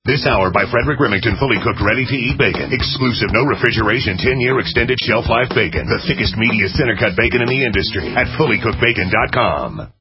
This hour by Frederick Remington, fully cooked, ready-to-eat bacon. Exclusive, no refrigeration, 10-year extended shelf life bacon. The thickest, meatiest center-cut bacon in the industry at fullycookedbacon.com.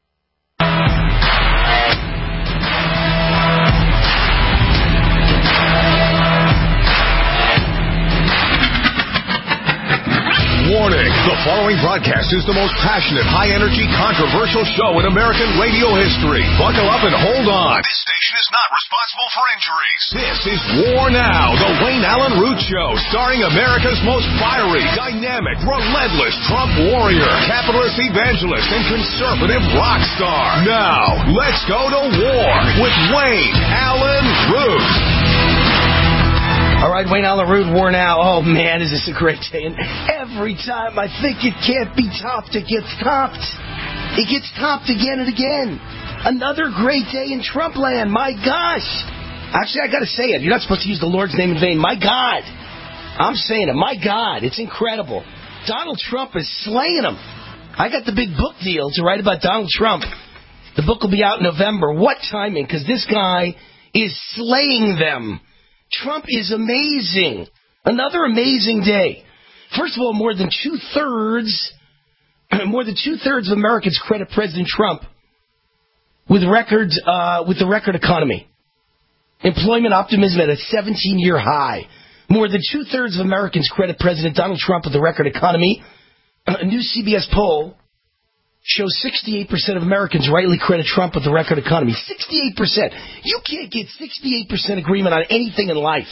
Warning, the following broadcast is the most passionate, high-energy, controversial show in American radio history. Buckle up and hold on. This station is not responsible for injuries. This is War Now, the Wayne Allen Root Show, starring America's most fiery, dynamic, relentless Trump warrior, capitalist evangelist, and conservative rock star. Now, let's go to war with Wayne Allen Root. All right, Wayne Allen Root, War Now. Oh, man, is this a great day. And every time I think it can't be topped, it gets topped. It gets topped again and again. Another great day in Trump land. My gosh. Actually, I got to say it. You're not supposed to use the Lord's name in vain. My God. I'm saying it. My God. It's incredible. Donald Trump is slaying them. I got the big book deal to write about Donald Trump. The book will be out in November. What timing? Because this guy is slaying them. Trump is amazing. Another amazing day. First of all, more than two-thirds of Americans credit President Trump with the record economy. Employment optimism at a 17-year high. More than two-thirds of Americans credit President Donald Trump with the record economy. A new CBS poll shows 68% of Americans rightly credit Trump with the record economy. 68%. You can't get 68% agreement on anything in life.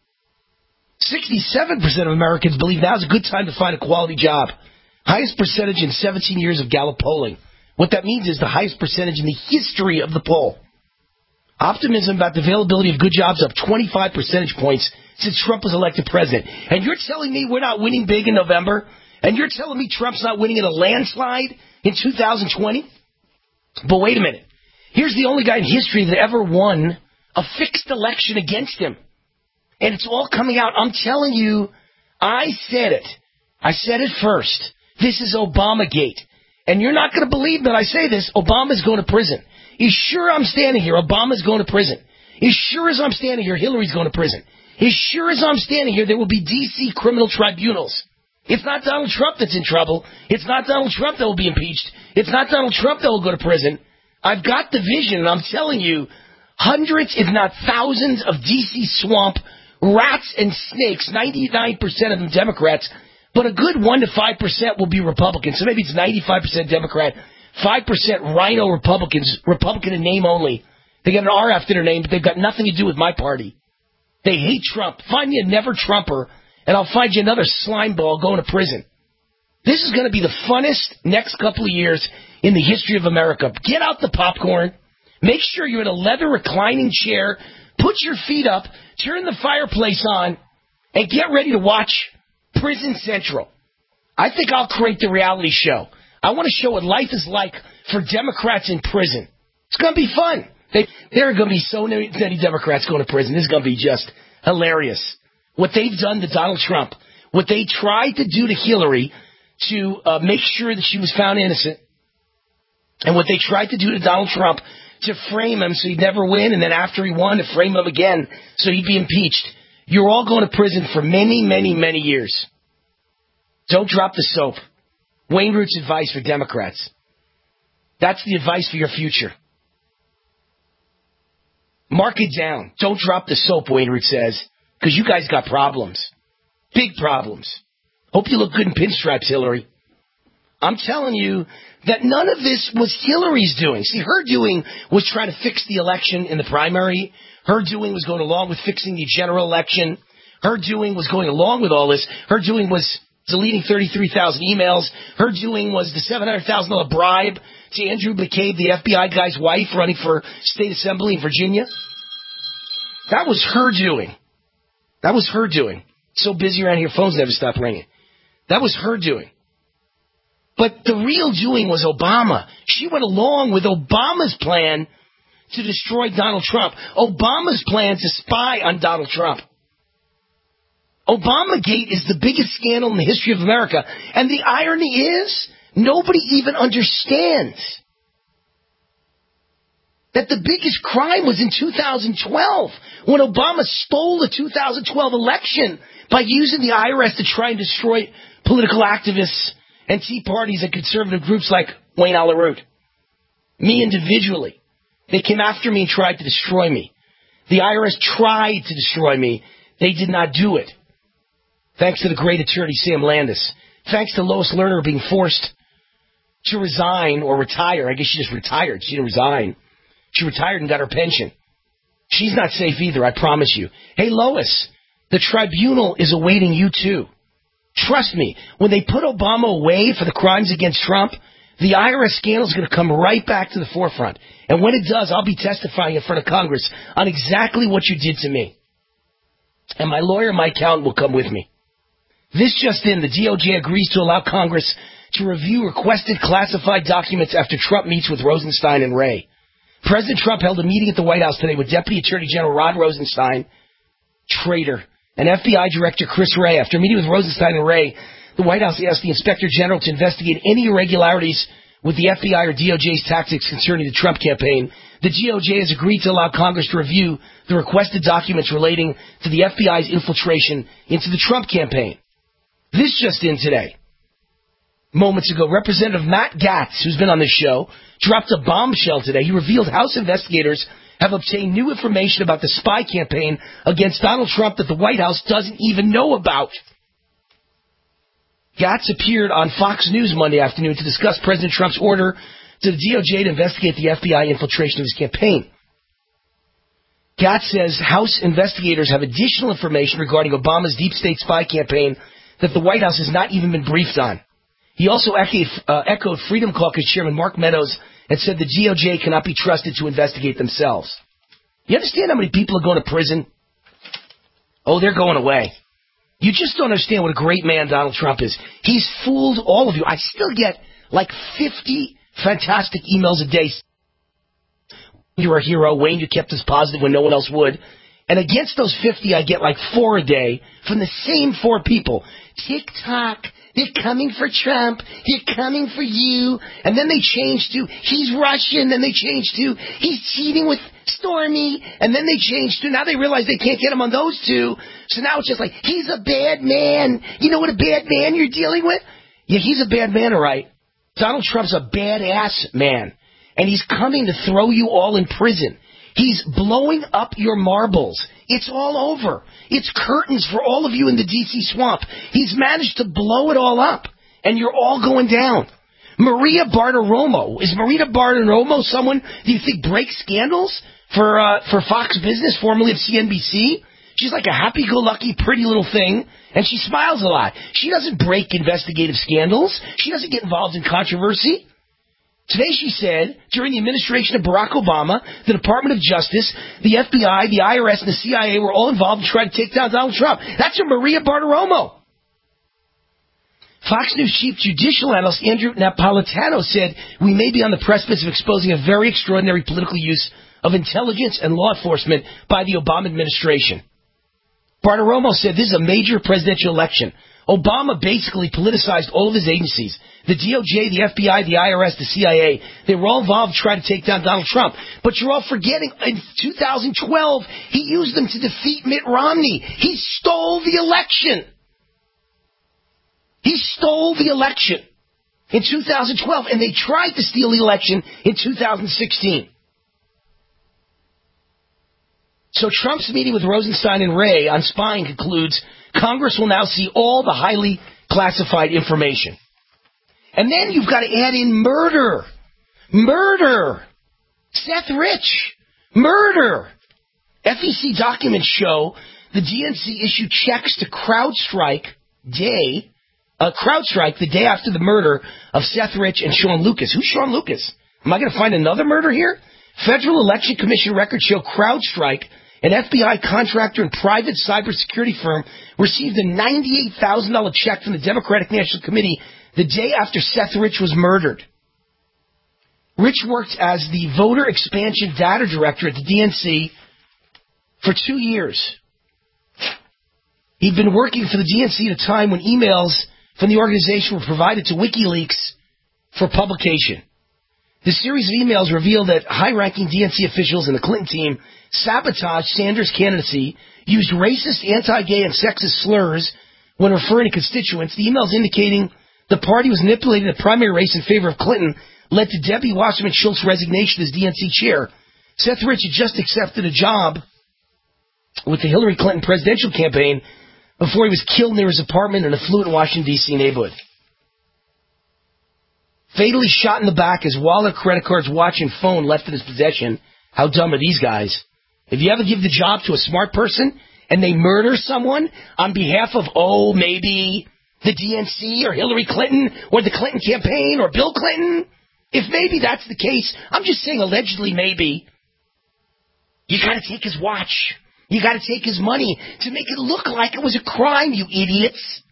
67% of Americans believe now is a good time to find a quality job. Highest percentage in 17 years of Gallup polling. What that means is the highest percentage in the history of the poll. Optimism about the availability of good jobs up 25 percentage points since Trump was elected president. And you're telling me we're not winning big in November? And you're telling me Trump's not winning in a landslide in 2020? But wait a minute. Here's the only guy in history that ever won a fixed election against him. And it's all coming out. I'm telling you, I said it. I said it first. This is Obamagate. And you're not going to believe that I say this. Obama's going to prison. As sure I'm standing here, Obama's going to prison. As sure as I'm standing here, Hillary's going to prison. As sure as I'm standing here, there will be D.C. criminal tribunals. It's not Donald Trump that's in trouble. It's not Donald Trump that will be impeached. It's not Donald Trump that will go to prison. I've got the vision, and I'm telling you, hundreds, if not thousands, of D.C. swamp rats and snakes, 99% of them Democrats, but a good 1 to 5% will be Republicans. So maybe it's 95% Democrat, 5% rhino Republicans, Republican in name only. They got an R after their name, but they've got nothing to do with my party. They hate Trump. Find me a never-Trumper, and I'll find you another slime ball going to prison. This is going to be the funnest next couple of years in the history of America. Get out the popcorn. Make sure you're in a leather reclining chair. Put your feet up. Turn the fireplace on. And get ready to watch Prison Central. I think I'll create the reality show. I want to show what life is like for Democrats in prison. It's going to be fun. There are going to be so many Democrats going to prison. This is going to be just hilarious. What they've done to Donald Trump, what they tried to do to Hillary to make sure that she was found innocent, and what they tried to do to Donald Trump to frame him so he'd never win, and then after he won, to frame him again so he'd be impeached. You're all going to prison for many, many, many years. Don't drop the soap. Wayne Root's advice for Democrats. That's the advice for your future. Mark it down. Don't drop the soap, Wayne Root says, because you guys got problems. Big problems. Hope you look good in pinstripes, Hillary. I'm telling you that none of this was Hillary's doing. See, her doing was trying to fix the election in the primary. Her doing was going along with fixing the general election. Her doing was going along with all this. Her doing was deleting 33,000 emails. Her doing was the $700,000 bribe to Andrew McCabe, the FBI guy's wife, running for state assembly in Virginia. That was her doing. That was her doing. So busy around here, phones never stop ringing. That was her doing. But the real doing was Obama. She went along with Obama's plan to destroy Donald Trump. Obama's plan to spy on Donald Trump. Obamagate is the biggest scandal in the history of America. And the irony is, nobody even understands. that the biggest crime was in 2012 when Obama stole the 2012 election by using the IRS to try and destroy political activists and Tea Parties and conservative groups like Wayne Allyn Root. Me individually. They came after me and tried to destroy me. The IRS tried to destroy me. They did not do it. Thanks to the great attorney Sam Landis. Thanks to Lois Lerner being forced to resign or retire. I guess she just retired. She didn't resign. She retired and got her pension. She's not safe either, I promise you. Hey, Lois, the tribunal is awaiting you too. Trust me, when they put Obama away for the crimes against Trump, the IRS scandal is going to come right back to the forefront. And when it does, I'll be testifying in front of Congress on exactly what you did to me. And my lawyer, my accountant, will come with me. This just in, the DOJ agrees to allow Congress to review requested classified documents after Trump meets with Rosenstein and Wray. President Trump held a meeting at the White House today with Deputy Attorney General Rod Rosenstein, traitor, and FBI Director Chris Wray. After meeting with Rosenstein and Wray, the White House asked the Inspector General to investigate any irregularities with the FBI or DOJ's tactics concerning the Trump campaign. The DOJ has agreed to allow Congress to review the requested documents relating to the FBI's infiltration into the Trump campaign. This just in today. Moments ago, Representative Matt Gaetz, who's been on this show, dropped a bombshell today. He revealed House investigators have obtained new information about the spy campaign against Donald Trump that the White House doesn't even know about. Gaetz appeared on Fox News Monday afternoon to discuss President Trump's order to the DOJ to investigate the FBI infiltration of his campaign. Gaetz says House investigators have additional information regarding Obama's deep state spy campaign that the White House has not even been briefed on. He also echoed Freedom Caucus Chairman Mark Meadows and said the DOJ cannot be trusted to investigate themselves. You understand how many people are going to prison? Oh, they're going away. You just don't understand what a great man Donald Trump is. He's fooled all of you. I still get like 50 fantastic emails a day. You're a hero. Wayne, you kept us positive when no one else would. And against those 50, I get like 4 a day from the same 4 people. TikTok. They're coming for Trump. They're coming for you. And then they change to, he's Russian. Then they change to, he's cheating with Stormy. And then they change to, now they realize they can't get him on those two. So now it's just like, he's a bad man. You know what a bad man you're dealing with? Yeah, he's a bad man, all right. Donald Trump's a badass man. And he's coming to throw you all in prison. He's blowing up your marbles. It's all over. It's curtains for all of you in the D.C. swamp. He's managed to blow it all up, and you're all going down. Maria Bartiromo. Is Maria Bartiromo someone, do you think, breaks scandals for Fox Business, formerly of CNBC? She's like a happy-go-lucky, pretty little thing, and she smiles a lot. She doesn't break investigative scandals. She doesn't get involved in controversy. Today she said, during the administration of Barack Obama, the Department of Justice, the FBI, the IRS, and the CIA were all involved in trying to take down Donald Trump. That's from Maria Bartiromo. Fox News Chief Judicial Analyst Andrew Napolitano said, we may be on the precipice of exposing a very extraordinary political use of intelligence and law enforcement by the Obama administration. Bartiromo said, this is a major presidential election. Obama basically politicized all of his agencies. The DOJ, the FBI, the IRS, the CIA, they were all involved trying to take down Donald Trump. But you're all forgetting, in 2012, he used them to defeat Mitt Romney. He stole the election. He stole the election in 2012, and they tried to steal the election in 2016. So Trump's meeting with Rosenstein and Wray on spying concludes Congress will now see all the highly classified information. And then you've got to add in murder. Murder. Seth Rich. Murder. FEC documents show the DNC issued checks to CrowdStrike the day after the murder of Seth Rich and Sean Lucas. Who's Sean Lucas? Am I going to find another murder here? Federal Election Commission records show CrowdStrike, an FBI contractor and private cybersecurity firm, received a $98,000 check from the Democratic National Committee the day after Seth Rich was murdered. Rich worked as the Voter Expansion Data Director at the DNC for 2 years. He'd been working for the DNC at a time when emails from the organization were provided to WikiLeaks for publication. The series of emails revealed that high-ranking DNC officials in the Clinton team sabotaged Sanders' candidacy, used racist, anti-gay, and sexist slurs when referring to constituents. The emails indicating the party was manipulating the primary race in favor of Clinton led to Debbie Wasserman Schultz's resignation as DNC chair. Seth Rich had just accepted a job with the Hillary Clinton presidential campaign before he was killed near his apartment in an affluent Washington, D.C. neighborhood. Fatally shot in the back, his wallet, credit cards, watch, and phone left in his possession. How dumb are these guys? If you ever give the job to a smart person and they murder someone on behalf of, maybe the DNC or Hillary Clinton or the Clinton campaign or Bill Clinton, if maybe that's the case, I'm just saying allegedly maybe, you gotta take his watch. You gotta take his money to make it look like it was a crime, you idiots.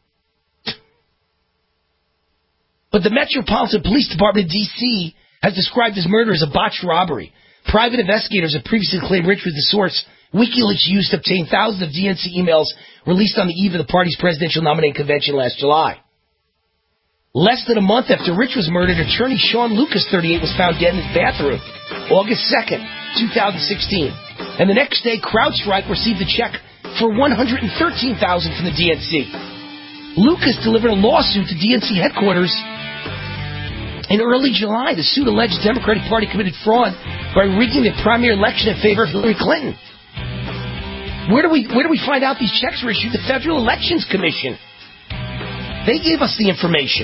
But the Metropolitan Police Department of D.C. has described his murder as a botched robbery. Private investigators have previously claimed Rich was the source WikiLeaks used to obtain thousands of DNC emails released on the eve of the party's presidential nominating convention last July. Less than a month after Rich was murdered, attorney Sean Lucas, 38, was found dead in his bathroom, August 2nd, 2016. And the next day, CrowdStrike received a check for $113,000 from the DNC. Lucas delivered a lawsuit to DNC headquarters in early July. The suit alleged the Democratic Party committed fraud by rigging the primary election in favor of Hillary Clinton. Where do we find out these checks were issued? The Federal Elections Commission. They gave us the information.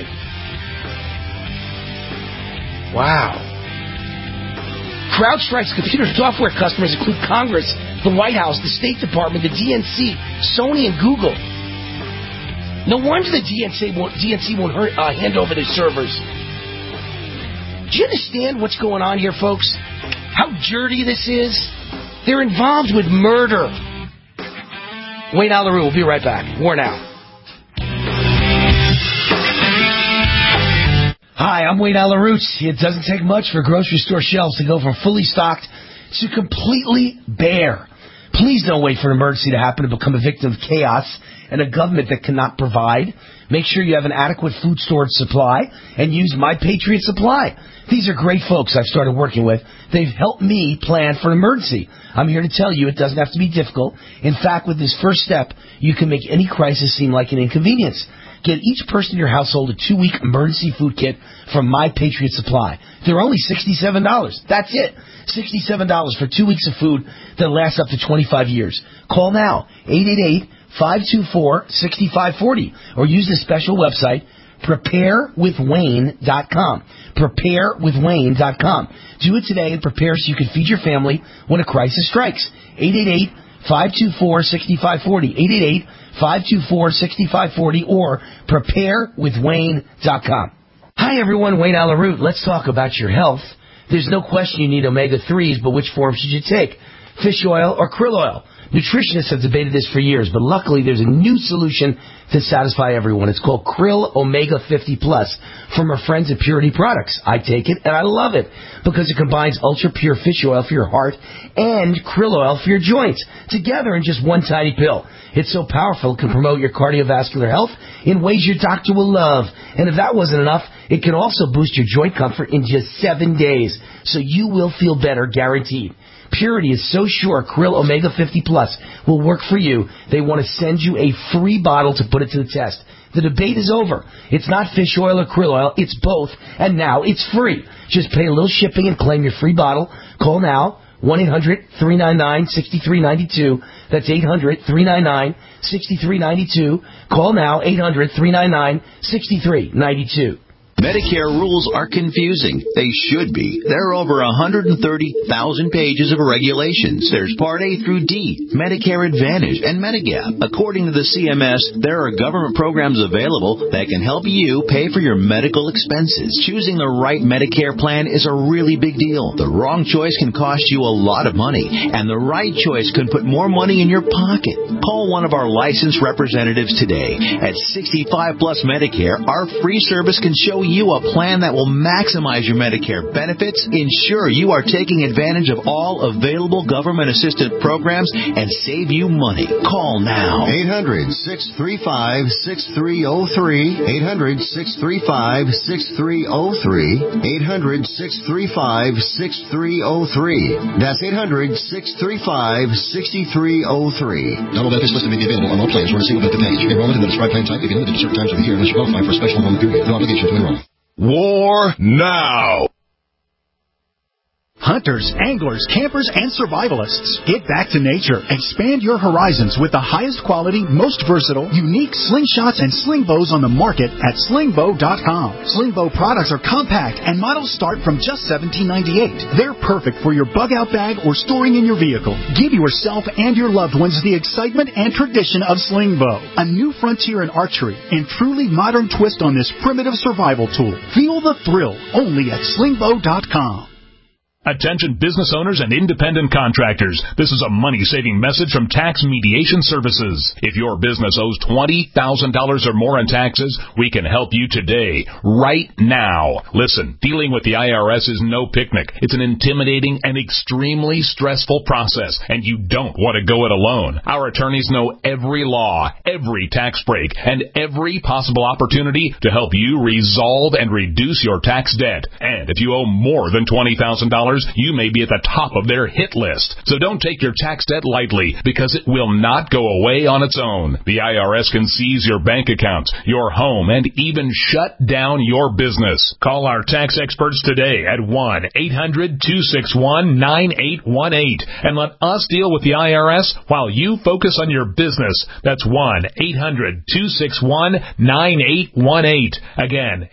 Wow. CrowdStrike's computer software customers include Congress, the White House, the State Department, the DNC, Sony, and Google. No wonder the DNC won't hand over their servers. Do you understand what's going on here, folks? How dirty this is? They're involved with murder. Wayne Allyn Root, we'll be right back. War now. Hi, I'm Wayne Allyn Root. It doesn't take much for grocery store shelves to go from fully stocked to completely bare. Please don't wait for an emergency to happen to become a victim of chaos and a government that cannot provide. Make sure you have an adequate food storage supply and use My Patriot Supply. These are great folks I've started working with. They've helped me plan for an emergency. I'm here to tell you it doesn't have to be difficult. In fact, with this first step, you can make any crisis seem like an inconvenience. Get each person in your household a 2-week emergency food kit from My Patriot Supply. They're only $67. That's it. $67 for 2 weeks of food that lasts up to 25 years. Call now, 888-524-6540, or use the special website, preparewithwayne.com. Preparewithwayne.com. Do it today and prepare so you can feed your family when a crisis strikes. 888-524-6540. 888-524-6540 or preparewithwayne.com. Hi everyone, Wayne Allyn Root. Let's talk about your health. There's no question you need omega-3s, but which form should you take? Fish oil or krill oil? Nutritionists have debated this for years, but luckily there's a new solution to satisfy everyone. It's called Krill Omega 50 Plus from our friends at Purity Products. I take it, and I love it, because it combines ultra-pure fish oil for your heart and krill oil for your joints, together in just one tiny pill. It's so powerful it can promote your cardiovascular health in ways your doctor will love. And if that wasn't enough, it can also boost your joint comfort in just 7 days, so you will feel better, guaranteed. Purity is so sure Krill Omega 50 Plus will work for you, they want to send you a free bottle to put it to the test. The debate is over. It's not fish oil or krill oil, it's both, and now it's free. Just pay a little shipping and claim your free bottle. Call now, 1-800-399-6392. That's 800-399-6392. Call now, 800-399-6392. Medicare rules are confusing. They should be. There are over 130,000 pages of regulations. There's Part A through D, Medicare Advantage, and Medigap. According to the CMS, there are government programs available that can help you pay for your medical expenses. Choosing the right Medicare plan is a really big deal. The wrong choice can cost you a lot of money, and the right choice can put more money in your pocket. Call one of our licensed representatives today. At 65 Plus Medicare, our free service can show you you a plan that will maximize your Medicare benefits, ensure you are taking advantage of all available government-assisted programs, and save you money. Call now. 800-635-6303. 800-635-6303. 800-635-6303. That's 800-635-6303. Double benefits listed may be available on all plans or a single benefit package. Enrollment in the described plan type may be limited to certain times of the year unless you qualify for a special enrollment period. No obligation to enroll. War now. Hunters, anglers, campers, and survivalists. Get back to nature. Expand your horizons with the highest quality, most versatile, unique slingshots and sling bows on the market at slingbow.com. Slingbow products are compact and models start from just $17.98. They're perfect for your bug-out bag or storing in your vehicle. Give yourself and your loved ones the excitement and tradition of Slingbow, a new frontier in archery and truly modern twist on this primitive survival tool. Feel the thrill only at slingbow.com. Attention business owners and independent contractors. This is a money-saving message from Tax Mediation Services. If your business owes $20,000 or more in taxes, we can help you today, right now. Listen, dealing with the IRS is no picnic. It's an intimidating and extremely stressful process, and you don't want to go it alone. Our attorneys know every law, every tax break, and every possible opportunity to help you resolve and reduce your tax debt. And if you owe more than $20,000, you may be at the top of their hit list. So don't take your tax debt lightly, because it will not go away on its own. The IRS can seize your bank accounts, your home, and even shut down your business. Call our tax experts today at 1-800-261-9818 and let us deal with the IRS while you focus on your business. That's 1-800-261-9818. Again,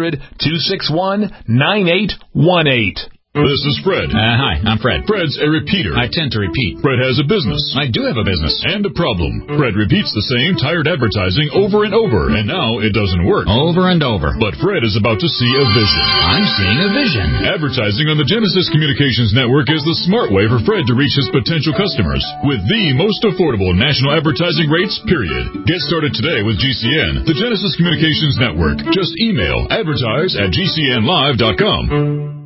800-261-9818. This is Fred. Hi, I'm Fred. Fred's a repeater. I tend to repeat. Fred has a business. I do have a business. And a problem. Fred repeats the same tired advertising over and over, and now it doesn't work. Over and over. But Fred is about to see a vision. I'm seeing a vision. Advertising on the Genesis Communications Network is the smart way for Fred to reach his potential customers with the most affordable national advertising rates, period. Get started today with GCN, the Genesis Communications Network. Just email advertise@gcnlive.com.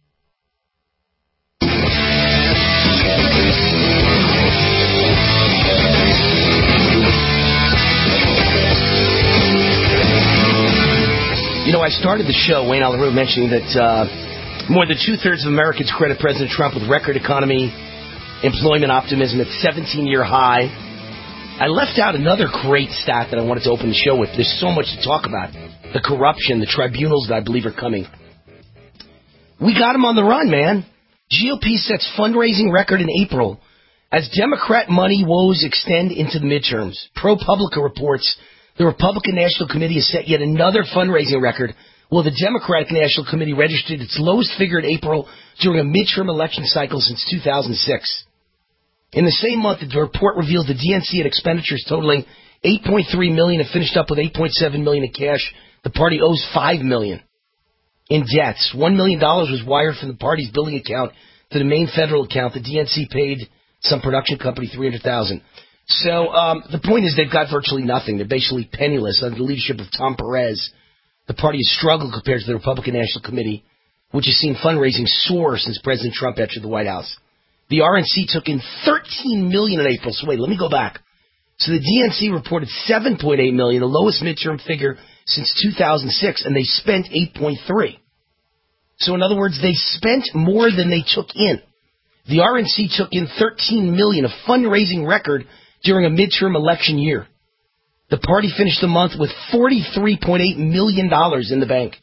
You know, I started the show, Wayne Allyn Root, mentioning that more than two-thirds of Americans credit President Trump with record economy, employment optimism at 17-year high. I left out another great stat that I wanted to open the show with. There's so much to talk about. The corruption, the tribunals that I believe are coming. We got him on the run, man. GOP sets fundraising record in April as Democrat money woes extend into the midterms. ProPublica reports the Republican National Committee has set yet another fundraising record, while the Democratic National Committee registered its lowest figure in April during a midterm election cycle since 2006. In the same month, the report revealed the DNC had expenditures totaling $8.3 million and finished up with $8.7 million in cash. The party owes $5 million in debts. $1 million was wired from the party's billing account to the main federal account. The DNC paid some production company $300,000. So the point is they've got virtually nothing. They're basically penniless under the leadership of Tom Perez. The party has struggled compared to the Republican National Committee, which has seen fundraising soar since President Trump entered the White House. The RNC took in $13 million in April. So wait, let me go back. So the DNC reported $7.8 million, the lowest midterm figure since 2006, and they spent $8.3. So in other words, they spent more than they took in. The RNC took in $13 million, a fundraising record during a midterm election year. The party finished the month with $43.8 million in the bank.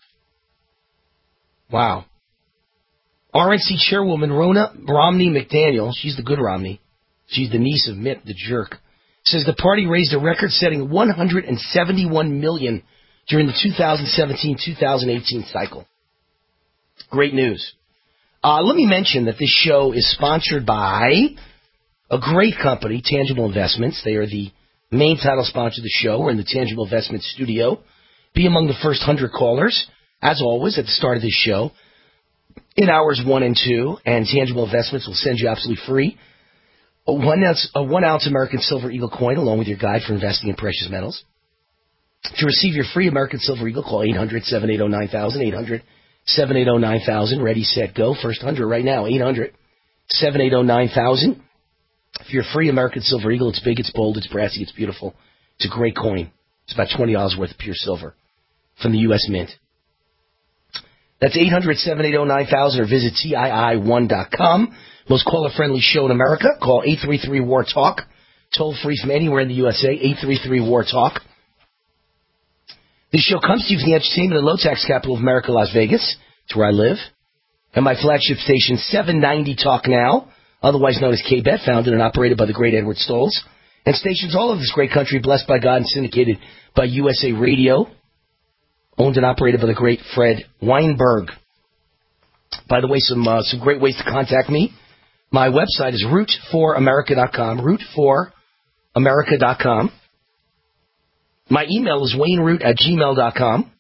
Wow. RNC chairwoman Rona Romney McDaniel, she's the good Romney, she's the niece of Mitt the jerk, says the party raised a record-setting $171 million during the 2017-2018 cycle. Great news. Let me mention that this show is sponsored by a great company, Tangible Investments. They are the main title sponsor of the show. We're in the Tangible Investments studio. Be among the first 100 callers, as always, at the start of this show, in hours 1 and 2, and Tangible Investments will send you absolutely free a 1 ounce American Silver Eagle coin along with your guide for investing in precious metals. To receive your free American Silver Eagle, call 800-780-9000, 800-780-9000, ready, set, go. First 100 right now, 800-780-9000. For your free American Silver Eagle, it's big, it's bold, it's brassy, it's beautiful. It's a great coin. It's about $20 worth of pure silver from the U.S. Mint. That's 800-780-9000 or visit TII1.com. Most caller-friendly show in America. Call 833-WAR-TALK. Toll free from anywhere in the USA, 833-WAR-TALK. This show comes to you from the entertainment and low-tax capital of America, Las Vegas. It's where I live. And my flagship station, 790 Talk Now, otherwise known as K-Bet, founded and operated by the great Edward Stolz. And stations all over this great country, blessed by God and syndicated by USA Radio, owned and operated by the great Fred Weinberg. By the way, some great ways to contact me. My website is root4america.com, root4america.com. My email is wayneroot@gmail.com.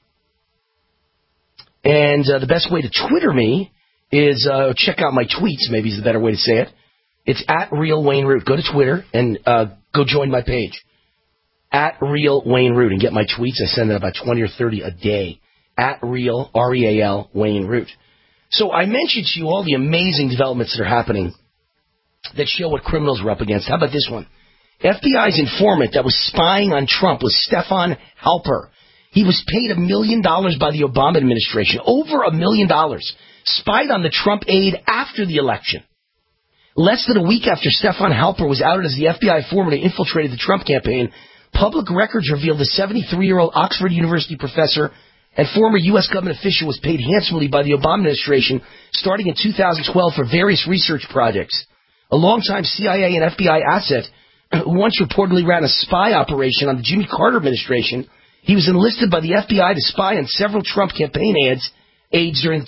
And the best way to Twitter me is check out my tweets, maybe is the better way to say it. It's @RealWayneRoot. Go to Twitter and go join my page. @RealWayneRoot and get my tweets. I send out about 20 or 30 a day. @Real, R-E-A-L, WayneRoot. So I mentioned to you all the amazing developments that are happening that show what criminals we're up against. How about this one? FBI's informant that was spying on Trump was Stefan Halper. He was paid $1 million by the Obama administration, over $1 million, spied on the Trump aide after the election. Less than a week after Stefan Halper was outed as the FBI informant who infiltrated the Trump campaign, public records revealed the 73-year-old Oxford University professor and former U.S. government official was paid handsomely by the Obama administration starting in 2012 for various research projects. A longtime CIA and FBI asset who once reportedly ran a spy operation on the Jimmy Carter administration, he was enlisted by the FBI to spy on several Trump campaign aides during the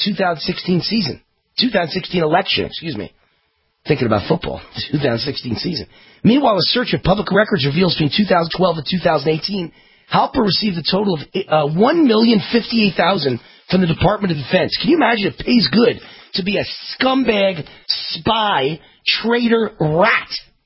2016 election, Thinking about football, 2016 season. Meanwhile, a search of public records reveals between 2012 and 2018, Halper received a total of $1,058,000 from the Department of Defense. Can you imagine? It pays good to be a scumbag, spy, traitor, rat.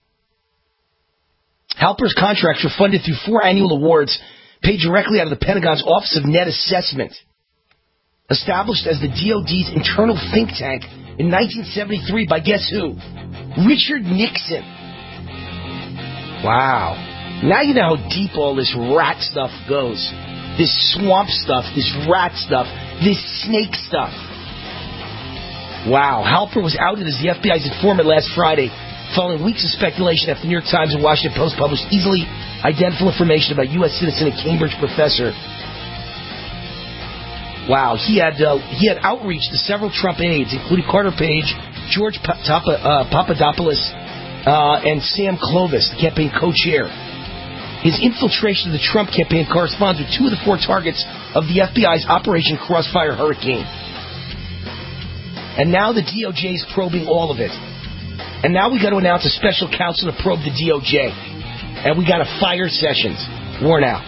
Halper's contracts were funded through 4 annual awards paid directly out of the Pentagon's Office of Net Assessment. Established as the DoD's internal think tank in 1973 by guess who? Richard Nixon. Wow. Now you know how deep all this rat stuff goes. This swamp stuff, this rat stuff, this snake stuff. Wow. Halper was outed as the FBI's informant last Friday, following weeks of speculation after the New York Times and Washington Post published easily identifiable information about U.S. citizen and Cambridge professor. Wow, he had outreach to several Trump aides, including Carter Page, George Papadopoulos, and Sam Clovis, the campaign co-chair. His infiltration of the Trump campaign corresponds with 2 of the 4 targets of the FBI's Operation Crossfire Hurricane. And now the DOJ is probing all of it. And now we got to announce a special counsel to probe the DOJ. And we got to fire Sessions. War now.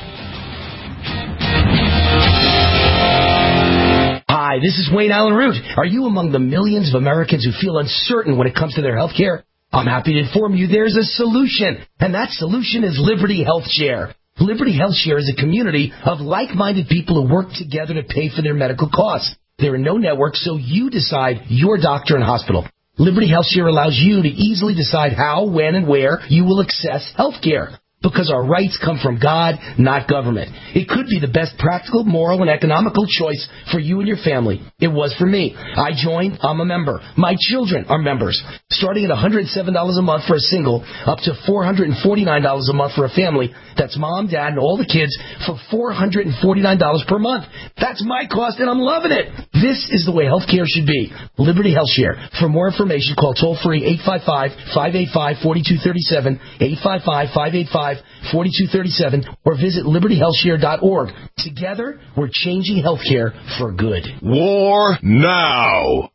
Hi, this is Wayne Allen Root. Are you among the millions of Americans who feel uncertain when it comes to their health care? I'm happy to inform you there's a solution, and that solution is Liberty Health Share. Liberty Health Share is a community of like-minded people who work together to pay for their medical costs. There are no networks, so you decide your doctor and hospital. Liberty Health Share allows you to easily decide how, when, and where you will access health care. Because our rights come from God, not government. It could be the best practical, moral, and economical choice for you and your family. It was for me. I joined. I'm a member. My children are members. Starting at $107 a month for a single, up to $449 a month for a family. That's mom, dad, and all the kids for $449 per month. That's my cost, and I'm loving it. This is the way healthcare should be. Liberty Health Share. For more information, call toll-free 855-585-4237, 855-585-4237, or visit libertyhealthshare.org. Together, we're changing healthcare for good. War now.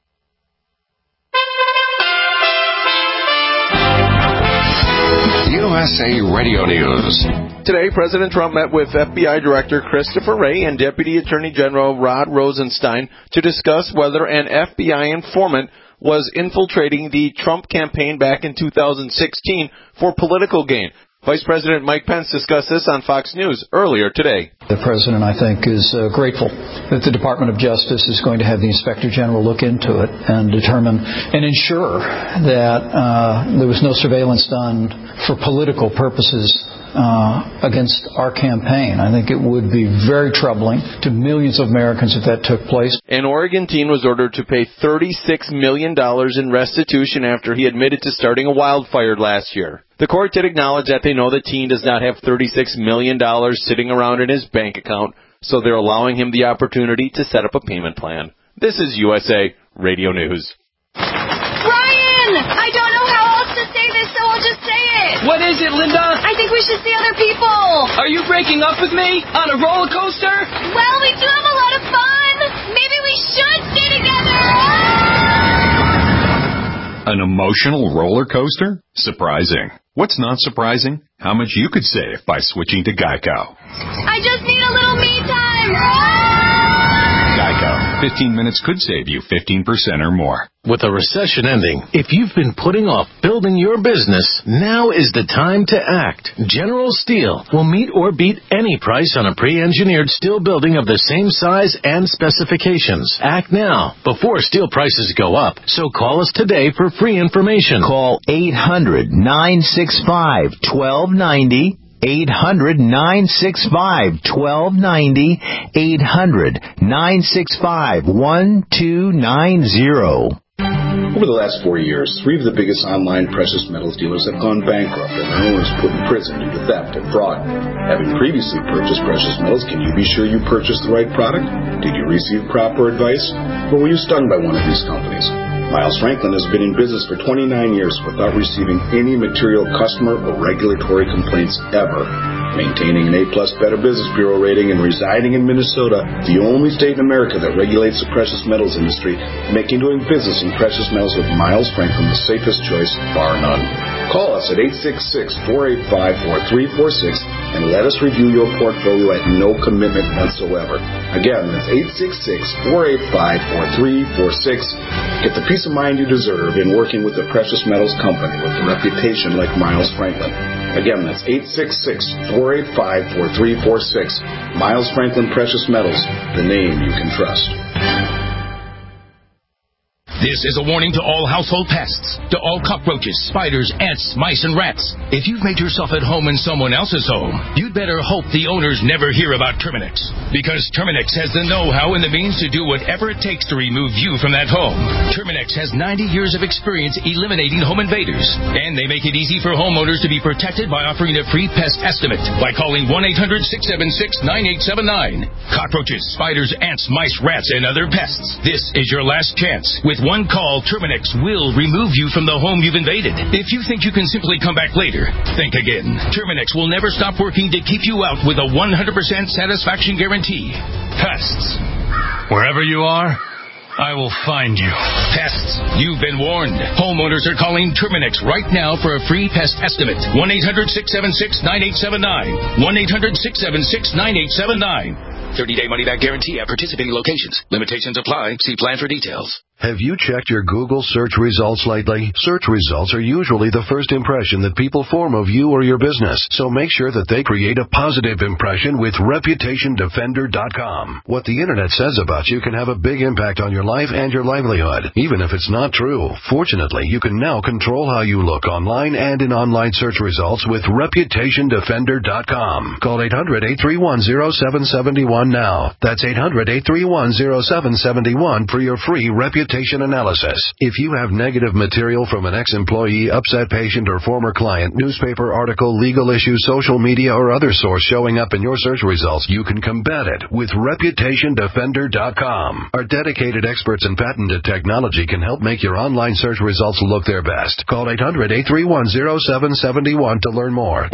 USA Radio News. Today, President Trump met with FBI Director Christopher Wray and Deputy Attorney General Rod Rosenstein to discuss whether an FBI informant was infiltrating the Trump campaign back in 2016 for political gain. Vice President Mike Pence discussed this on Fox News earlier today. The President, I think, is grateful that the Department of Justice is going to have the Inspector General look into it and determine and ensure that there was no surveillance done for political purposes against our campaign. I think it would be very troubling to millions of Americans if that took place. An Oregon teen was ordered to pay $36 million in restitution after he admitted to starting a wildfire last year. The court did acknowledge that they know the teen does not have $36 million sitting around in his bank account, so they're allowing him the opportunity to set up a payment plan. This is USA Radio News. Ryan! I don't know how else to say this, so I'll just say it. What is it, Linda? I think we should see other people. Are you breaking up with me? On a roller coaster? Well, we do have a lot of fun. Maybe we should stay together. An emotional roller coaster? Surprising. What's not surprising? How much you could save by switching to Geico. I just need a little me time. Geico. 15 minutes could save you 15% or more. With a recession ending, if you've been putting off building your business, now is the time to act. General Steel will meet or beat any price on a pre-engineered steel building of the same size and specifications. Act now, before steel prices go up. So call us today for free information. Call 800-965-1290. 800-965-1290. 800-965-1290. Over the last 4 years, 3 of the biggest online precious metals dealers have gone bankrupt and their owners put in prison due to theft and fraud. Having previously purchased precious metals, can you be sure you purchased the right product? Did you receive proper advice? Or were you stung by one of these companies? Miles Franklin has been in business for 29 years without receiving any material customer or regulatory complaints ever. Maintaining an A-plus Better Business Bureau rating and residing in Minnesota, the only state in America that regulates the precious metals industry, making doing business in precious metals with Miles Franklin the safest choice, bar none. Call us at 866-485-4346 and let us review your portfolio at no commitment whatsoever. Again, that's 866-485-4346. Get the peace of mind you deserve in working with a precious metals company with a reputation like Miles Franklin. Again, that's 866-485-4346. Miles Franklin Precious Metals, the name you can trust. This is a warning to all household pests, to all cockroaches, spiders, ants, mice, and rats. If you've made yourself at home in someone else's home, you'd better hope the owners never hear about Terminix. Because Terminix has the know-how and the means to do whatever it takes to remove you from that home. Terminix has 90 years of experience eliminating home invaders. And they make it easy for homeowners to be protected by offering a free pest estimate by calling 1-800-676-9879. Cockroaches, spiders, ants, mice, rats, and other pests. This is your last chance. With one call, Terminix will remove you from the home you've invaded. If you think you can simply come back later, think again. Terminix will never stop working to keep you out with a 100% satisfaction guarantee. Pests. Wherever you are, I will find you. Pests, you've been warned. Homeowners are calling Terminix right now for a free pest estimate. 1-800-676-9879. 1-800-676-9879. 30-day money-back guarantee at participating locations. Limitations apply. See plan for details. Have you checked your Google search results lately? Search results are usually the first impression that people form of you or your business, so make sure that they create a positive impression with ReputationDefender.com. What the Internet says about you can have a big impact on your life and your livelihood, even if it's not true. Fortunately, you can now control how you look online and in online search results with ReputationDefender.com. Call 800-831-0771 now. That's 800-831-0771 for your free reputation analysis. If you have negative material from an ex-employee, upset patient, or former client, newspaper article, legal issue, social media, or other source showing up in your search results, you can combat it with ReputationDefender.com. Our dedicated experts in patented technology can help make your online search results look their best. Call 800-831-0771 to learn more.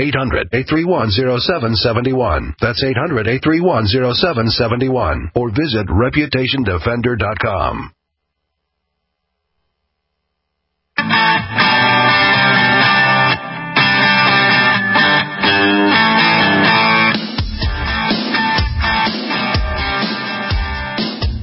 800-831-0771. That's 800-831-0771. Or visit ReputationDefender.com.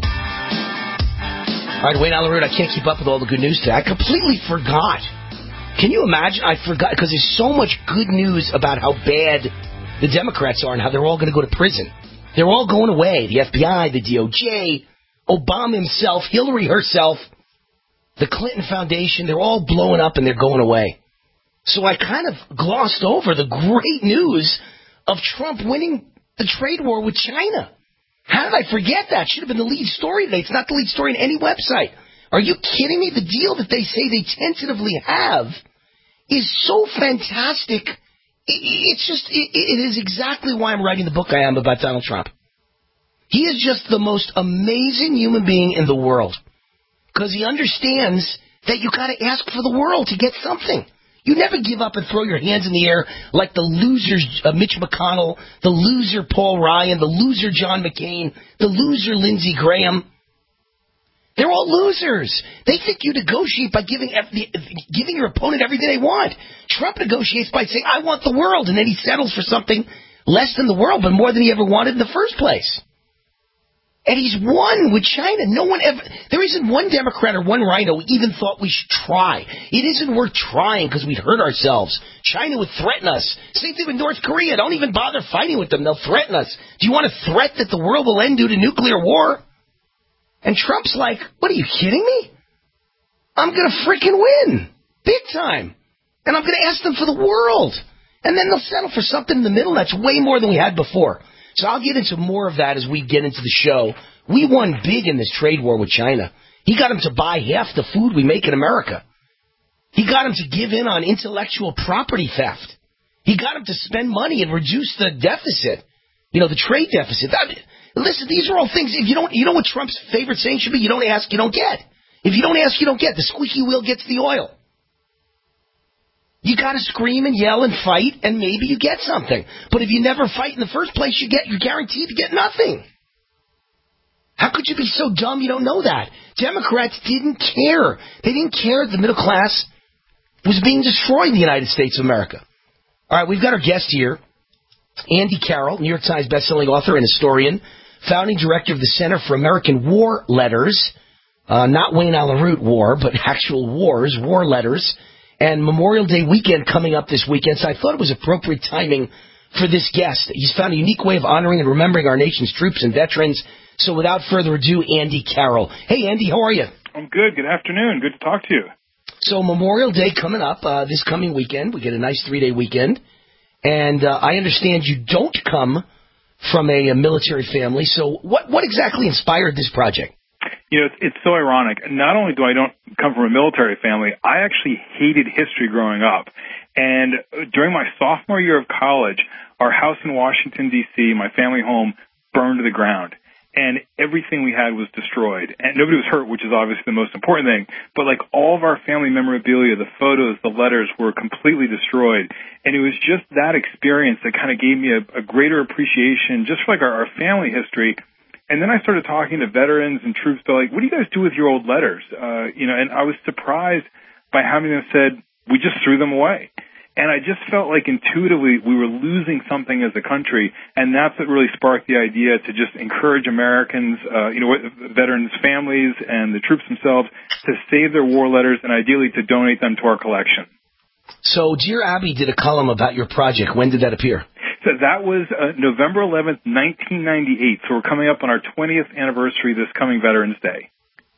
All right, Wayne Allyn Root, I can't keep up with all the good news today. I completely forgot Can you imagine? I forgot, because there's so much good news about how bad the Democrats are and how they're all going to go to prison. They're all going away. The FBI, the DOJ, Obama himself, Hillary herself, the Clinton Foundation, they're all blowing up and they're going away. So I kind of glossed over the great news of Trump winning the trade war with China. How did I forget that? Should have been the lead story today. It's not the lead story on any website. Are you kidding me? The deal that they say they tentatively have is so fantastic. It is exactly why I'm writing the book I am about Donald Trump. He is just the most amazing human being in the world, because he understands that you got to ask for the world to get something. You never give up and throw your hands in the air like the losers Mitch McConnell, the loser Paul Ryan, the loser John McCain, the loser Lindsey Graham. They're all losers. They think you negotiate by giving your opponent everything they want. Trump negotiates by saying, I want the world, and then he settles for something less than the world, but more than he ever wanted in the first place. And he's won with China. There isn't one Democrat or one rhino who even thought we should try. It isn't worth trying because we'd hurt ourselves. China would threaten us. Same thing with North Korea. Don't even bother fighting with them. They'll threaten us. Do you want a threat that the world will end due to nuclear war? And Trump's like, what, are you kidding me? I'm going to freaking win. Big time. And I'm going to ask them for the world. And then they'll settle for something in the middle that's way more than we had before. So I'll get into more of that as we get into the show. We won big in this trade war with China. He got him to buy half the food we make in America. He got him to give in on intellectual property theft. He got him to spend money and reduce the deficit. You know, the trade deficit. Listen, these are all things. If you know what Trump's favorite saying should be? You don't ask, you don't get. If you don't ask, you don't get. The squeaky wheel gets the oil. You got to scream and yell and fight, and maybe you get something. But if you never fight in the first place, you're guaranteed to get nothing. How could you be so dumb you don't know that? Democrats didn't care. They didn't care that the middle class was being destroyed in the United States of America. All right, we've got our guest here, Andy Carroll, New York Times bestselling author and historian, founding director of the Center for American War Letters, not Wayne Allyn Root war, but actual wars, war letters. And Memorial Day weekend coming up this weekend, so I thought it was appropriate timing for this guest. He's found a unique way of honoring and remembering our nation's troops and veterans. So without further ado, Andy Carroll. Hey, Andy, how are you? I'm good. Good afternoon. Good to talk to you. So Memorial Day coming up this coming weekend. We get a nice 3-day weekend. And I understand you don't come from a military family. So what exactly inspired this project? You know, it's so ironic. Not only do I don't come from a military family, I actually hated history growing up. And during my sophomore year of college, our house in Washington, D.C., my family home, burned to the ground. And everything we had was destroyed. And nobody was hurt, which is obviously the most important thing. But like all of our family memorabilia, the photos, the letters were completely destroyed. And it was just that experience that kind of gave me a greater appreciation just for like our family history. And then I started talking to veterans and troops. They're like, what do you guys do with your old letters? And I was surprised by having them said, we just threw them away. And I just felt like intuitively we were losing something as a country. And that's what really sparked the idea to just encourage Americans, veterans' families and the troops themselves to save their war letters and ideally to donate them to our collection. So Dear Abby did a column about your project. When did that appear? So that was November 11th, 1998. So we're coming up on our 20th anniversary this coming Veterans Day.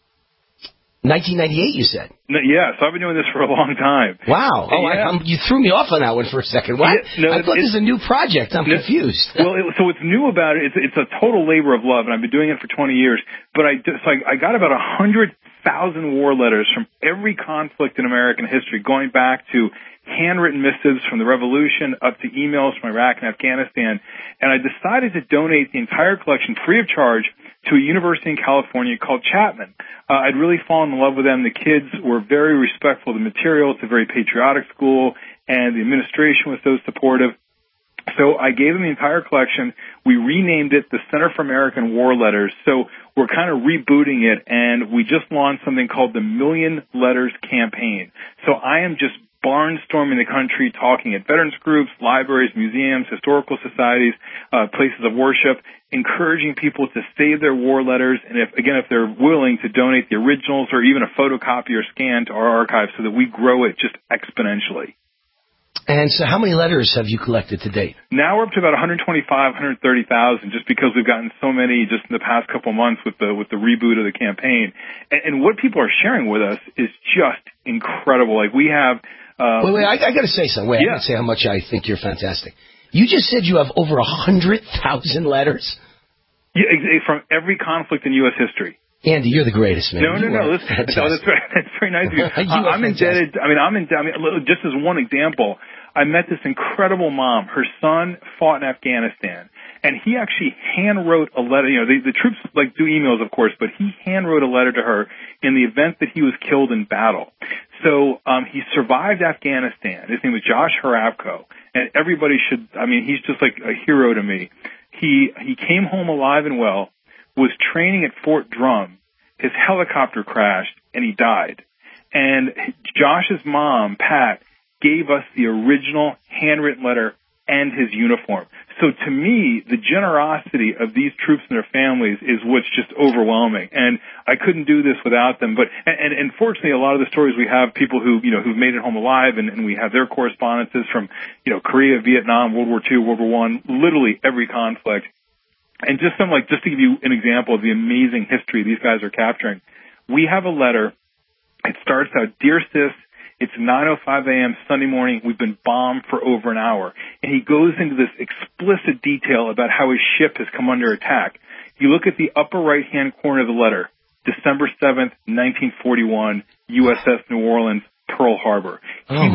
1998, you said? Yeah, so I've been doing this for a long time. Wow. Oh, yeah. You threw me off on that one for a second. What? Yeah, I thought this is a new project. I'm confused. Well, so what's new about it, it's a total labor of love, and I've been doing it for 20 years. But I got about 100,000 war letters from every conflict in American history, going back to handwritten missives from the Revolution up to emails from Iraq and Afghanistan. And I decided to donate the entire collection free of charge to a university in California called Chapman. I'd really fallen in love with them. The kids were very respectful of the material. It's a very patriotic school, and the administration was so supportive. So I gave them the entire collection. We renamed it the Center for American War Letters. So we're kind of rebooting it, and we just launched something called the Million Letters Campaign. So I am just barnstorming the country, talking at veterans groups, libraries, museums, historical societies, places of worship, encouraging people to save their war letters, and if they're willing, to donate the originals or even a photocopy or scan to our archive so that we grow it just exponentially. And so how many letters have you collected to date? Now we're up to about 125, 130,000, just because we've gotten so many just in the past couple months with the reboot of the campaign. And what people are sharing with us is just incredible. Like we have... Wait, I got to say something. I got to say how much I think you're fantastic. You just said you have over 100,000 letters? Yeah, from every conflict in U.S. history. Andy, you're the greatest, man. No. Listen, that's very nice of you. I'm indebted. Just as one example, I met this incredible mom. Her son fought in Afghanistan, and he actually hand-wrote a letter. You know, the troops do emails, of course, but he hand-wrote a letter to her in the event that he was killed in battle. So he survived Afghanistan. His name was Josh Harapko, and everybody should. I mean, he's just like a hero to me. He came home alive and well. Was training at Fort Drum. His helicopter crashed, and he died. And Josh's mom, Pat, gave us the original handwritten letter and his uniform. So to me, the generosity of these troops and their families is what's just overwhelming. And I couldn't do this without them. But and fortunately, a lot of the stories we have people who've made it home alive, and we have their correspondences from Korea, Vietnam, World War II, World War I, literally every conflict. And just to give you an example of the amazing history these guys are capturing, we have a letter. It starts out, "Dear Sis, it's 9:05 a.m. Sunday morning. We've been bombed for over an hour." And he goes into this explicit detail about how his ship has come under attack. You look at the upper right-hand corner of the letter, December 7th, 1941, USS New Orleans, Pearl Harbor. He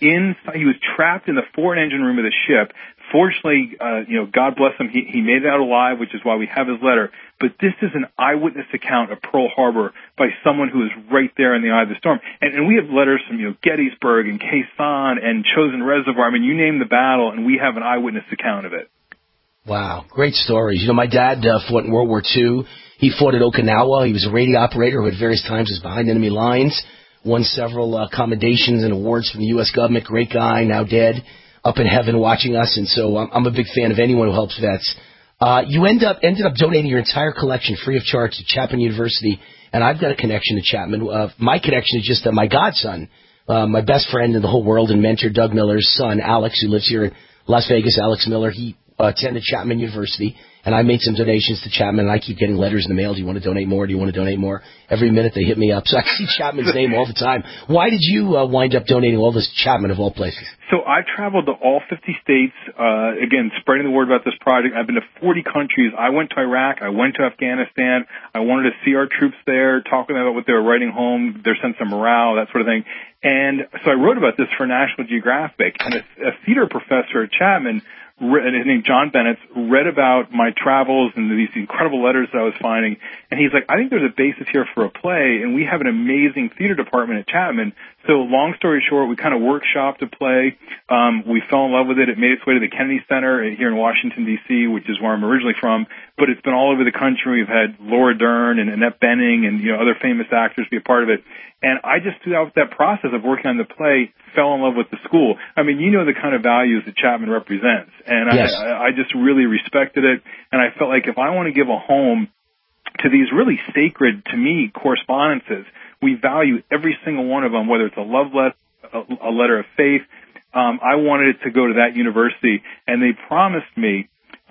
was trapped in the forward engine room of the ship. Fortunately, God bless him, he made it out alive, which is why we have his letter. But this is an eyewitness account of Pearl Harbor by someone who is right there in the eye of the storm. And we have letters from, Gettysburg and Khe Sanh and Chosin Reservoir. I mean, you name the battle, and we have an eyewitness account of it. Wow, great stories. My dad fought in World War II. He fought at Okinawa. He was a radio operator who at various times was behind enemy lines, won several commendations and awards from the U.S. government. Great guy, now dead, up in heaven watching us, and so I'm a big fan of anyone who helps vets. You ended up donating your entire collection free of charge to Chapman University, and I've got a connection to Chapman. My connection is just my godson, my best friend in the whole world and mentor, Doug Miller's son, Alex, who lives here in Las Vegas, Alex Miller. He attended Chapman University, and I made some donations to Chapman, and I keep getting letters in the mail. Do you want to donate more? Do you want to donate more? Every minute they hit me up. So I see Chapman's name all the time. Why did you wind up donating all this Chapman of all places? So I traveled to all 50 states, again, spreading the word about this project. I've been to 40 countries. I went to Iraq. I went to Afghanistan. I wanted to see our troops there, talk to them about what they were writing home, their sense of morale, that sort of thing. And so I wrote about this for National Geographic. And a theater professor at Chapman, his name John Bennett, read about my travels and these incredible letters that I was finding, and he's like, I think there's a basis here for a play, and we have an amazing theater department at Chapman. So long story short, we kind of workshopped a play. We fell in love with it. It made its way to the Kennedy Center here in Washington, D.C., which is where I'm originally from, but it's been all over the country. We've had Laura Dern and Annette Bening and other famous actors be a part of it. And I just, throughout that process of working on the play, fell in love with the school. I mean, the kind of values that Chapman represents. And yes. I just really respected it. And I felt like if I want to give a home to these really sacred, to me, correspondences, we value every single one of them, whether it's a love letter, a letter of faith. I wanted it to go to that university. And they promised me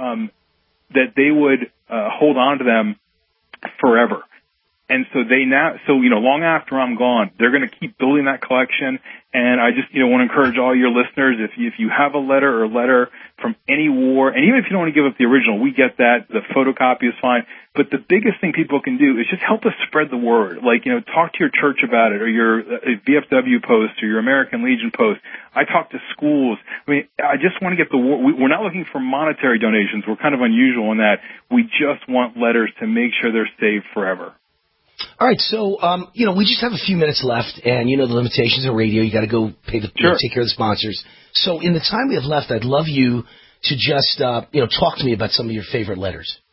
that they would hold on to them forever. And so long after I'm gone, they're going to keep building that collection. And I just, want to encourage all your listeners, if you have a letter from any war, and even if you don't want to give up the original, we get that. The photocopy is fine. But the biggest thing people can do is just help us spread the word. Like, talk to your church about it, or your VFW post, or your American Legion post. I talk to schools. I mean, I just want to get the war. We're not looking for monetary donations. We're kind of unusual in that. We just want letters to make sure they're saved forever. All right, so, we just have a few minutes left, and, the limitations of radio. You got to go take care of the sponsors. So in the time we have left, I'd love you to just, talk to me about some of your favorite letters.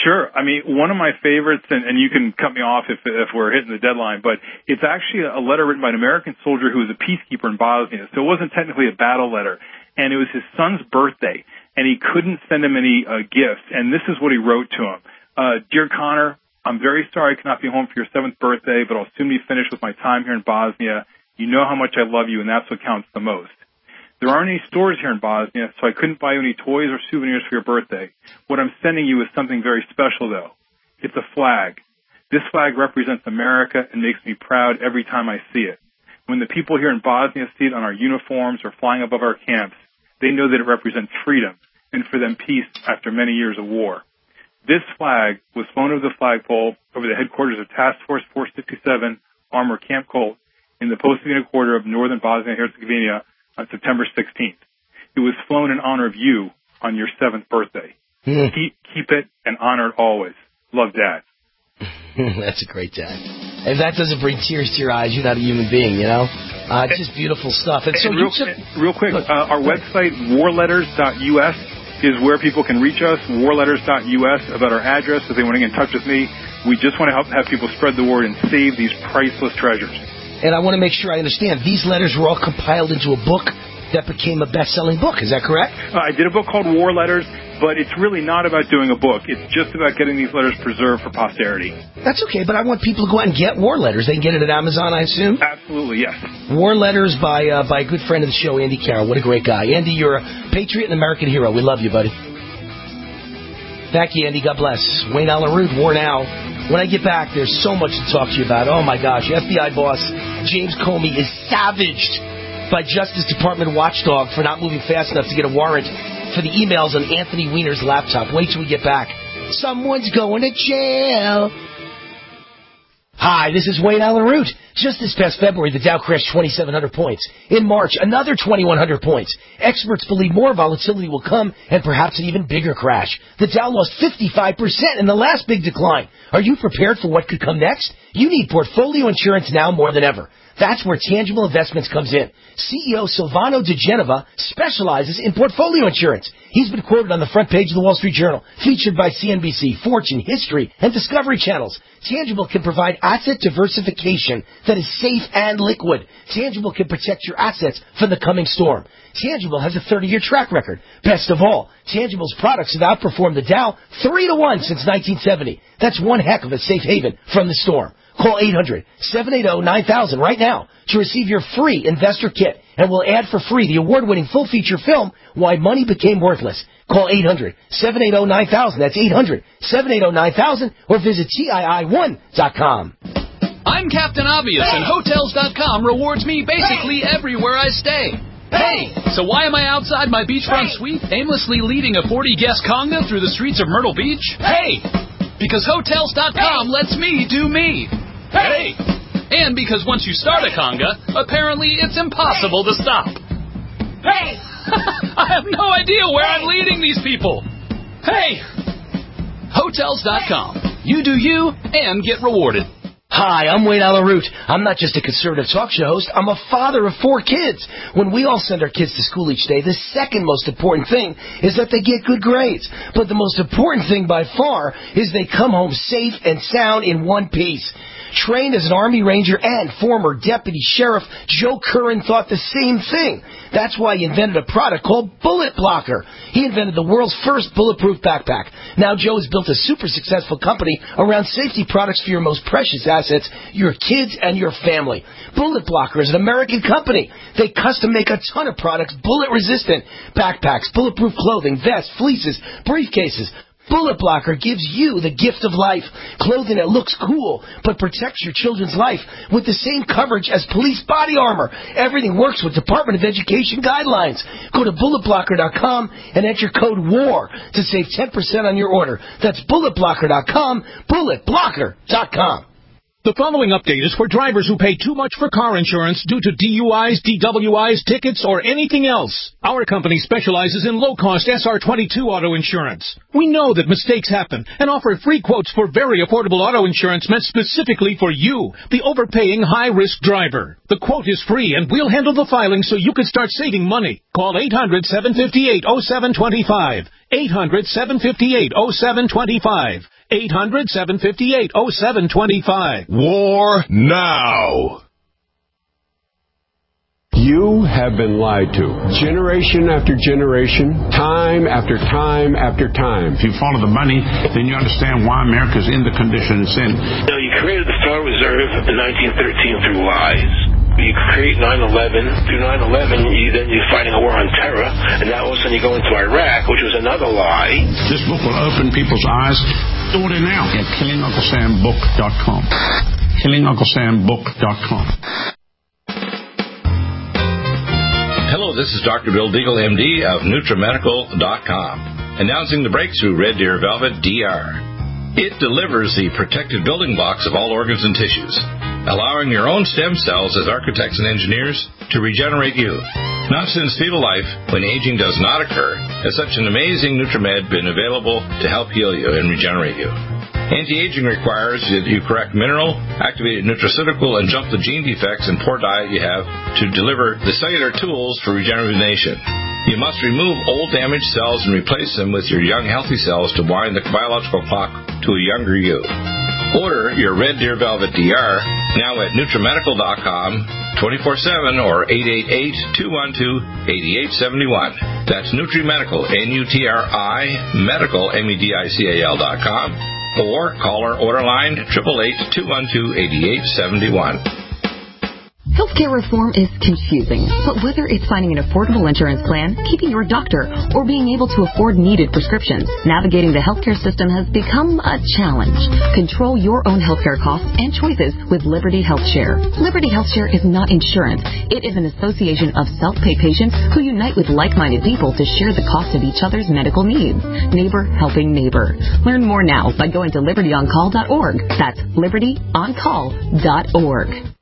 Sure. I mean, one of my favorites, and you can cut me off if we're hitting the deadline, but it's actually a letter written by an American soldier who was a peacekeeper in Bosnia. So it wasn't technically a battle letter. And it was his son's birthday, and he couldn't send him any gifts. And this is what he wrote to him. Dear Connor, I'm very sorry I cannot be home for your 7th birthday, but I'll soon be finished with my time here in Bosnia. You know how much I love you, and that's what counts the most. There aren't any stores here in Bosnia, so I couldn't buy you any toys or souvenirs for your birthday. What I'm sending you is something very special, though. It's a flag. This flag represents America and makes me proud every time I see it. When the people here in Bosnia see it on our uniforms or flying above our camps, they know that it represents freedom and, for them, peace after many years of war. This flag was flown over the flagpole over the headquarters of Task Force 467, Armor Camp Colt, in the post-Soviet quarter of northern Bosnia-Herzegovina on September 16th. It was flown in honor of you on your 7th birthday. Keep it and honor it always. Love, Dad. That's a great dad. If that doesn't bring tears to your eyes, you're not a human being, you know? It's just beautiful stuff. And so real quick, our website, warletters.us, is where people can reach us, warletters.us, about our address if they want to get in touch with me. We just want to help have people spread the word and save these priceless treasures. And I want to make sure I understand. These letters were all compiled into a book that became a best-selling book. Is that correct? I did a book called War Letters, but it's really not about doing a book. It's just about getting these letters preserved for posterity. That's okay, but I want people to go out and get War Letters. They can get it at Amazon, I assume? Absolutely, yes. War Letters by a good friend of the show, Andy Carroll. What a great guy. Andy, you're a patriot and American hero. We love you, buddy. Thank you, Andy. God bless. Wayne Allyn Root, War Now. When I get back, there's so much to talk to you about. Oh, my gosh. FBI boss James Comey is savaged by Justice Department watchdog for not moving fast enough to get a warrant for the emails on Anthony Weiner's laptop. Wait till we get back. Someone's going to jail. Hi, this is Wayne Allyn Root. Just this past February, the Dow crashed 2,700 points. In March, another 2,100 points. Experts believe more volatility will come and perhaps an even bigger crash. The Dow lost 55% in the last big decline. Are you prepared for what could come next? You need portfolio insurance now more than ever. That's where Tangible Investments comes in. CEO Silvano De Genova specializes in portfolio insurance. He's been quoted on the front page of the Wall Street Journal, featured by CNBC, Fortune, History, and Discovery Channels. Tangible can provide asset diversification that is safe and liquid. Tangible can protect your assets from the coming storm. Tangible has a 30-year track record. Best of all, Tangible's products have outperformed the Dow 3-1 since 1970. That's one heck of a safe haven from the storm. Call 800-780-9000 right now to receive your free investor kit, and we'll add for free the award-winning full-feature film, Why Money Became Worthless. Call 800-780-9000. That's 800-780-9000, or visit TII1.com. I'm Captain Obvious, and Hotels.com rewards me basically everywhere I stay. Hey! So why am I outside my beachfront suite, aimlessly leading a 40-guest conga through the streets of Myrtle Beach? Hey! Because Hotels.com lets me do me. Hey! And because once you start a conga, apparently it's impossible to stop. Hey! I have no idea where I'm leading these people. Hey! Hotels.com. You do you and get rewarded. Hi, I'm Wayne Allyn Root. I'm not just a conservative talk show host. I'm a father of 4 kids. When we all send our kids to school each day, the second most important thing is that they get good grades. But the most important thing by far is they come home safe and sound in one piece. Trained as an Army Ranger and former Deputy Sheriff, Joe Curran thought the same thing. That's why he invented a product called Bullet Blocker. He invented the world's first bulletproof backpack. Now Joe has built a super successful company around safety products for your most precious assets, your kids and your family. Bullet Blocker is an American company. They custom make a ton of products bullet resistant. Backpacks, bulletproof clothing, vests, fleeces, briefcases. Bullet Blocker gives you the gift of life. Clothing that looks cool, but protects your children's life with the same coverage as police body armor. Everything works with Department of Education guidelines. Go to bulletblocker.com and enter code WAR to save 10% on your order. That's bulletblocker.com, bulletblocker.com. The following update is for drivers who pay too much for car insurance due to DUIs, DWIs, tickets, or anything else. Our company specializes in low-cost SR22 auto insurance. We know that mistakes happen and offer free quotes for very affordable auto insurance meant specifically for you, the overpaying high-risk driver. The quote is free, and we'll handle the filing so you can start saving money. Call 800-758-0725. 800-758-0725. 800-758-0725. War now. You have been lied to. Generation after generation, time after time after time. If you follow the money, then you understand why America's in the condition it's in. You created the Federal Reserve in 1913 through lies. You create 9/11. Through 9/11, then you're fighting a war on terror, and now all of a sudden you go into Iraq, which was another lie. This book will open people's eyes. Order now at KillingUncleSamBook.com. KillingUncleSamBook.com. Hello, this is Dr. Bill Deagle, MD of NutriMedical.com, announcing the breakthrough Red Deer Velvet DR. It delivers the protected building blocks of all organs and tissues, allowing your own stem cells as architects and engineers to regenerate you. Not since fetal life, when aging does not occur, has such an amazing NutriMed been available to help heal you and regenerate you. Anti-aging requires that you correct mineral, activated nutraceutical, and jump the gene defects and poor diet you have to deliver the cellular tools for regeneration. You must remove old damaged cells and replace them with your young healthy cells to wind the biological clock to a younger you. Order your Red Deer Velvet DR now at NutriMedical.com 24/7 or 888-212-8871. That's NutriMedical, N-U-T-R-I, Medical, MEDICAL.com. Or call our order line 888-212-8871. Healthcare reform is confusing, but whether it's finding an affordable insurance plan, keeping your doctor, or being able to afford needed prescriptions, navigating the healthcare system has become a challenge. Control your own healthcare costs and choices with Liberty HealthShare. Liberty HealthShare is not insurance. It is an association of self-pay patients who unite with like-minded people to share the cost of each other's medical needs. Neighbor helping neighbor. Learn more now by going to libertyoncall.org. That's libertyoncall.org.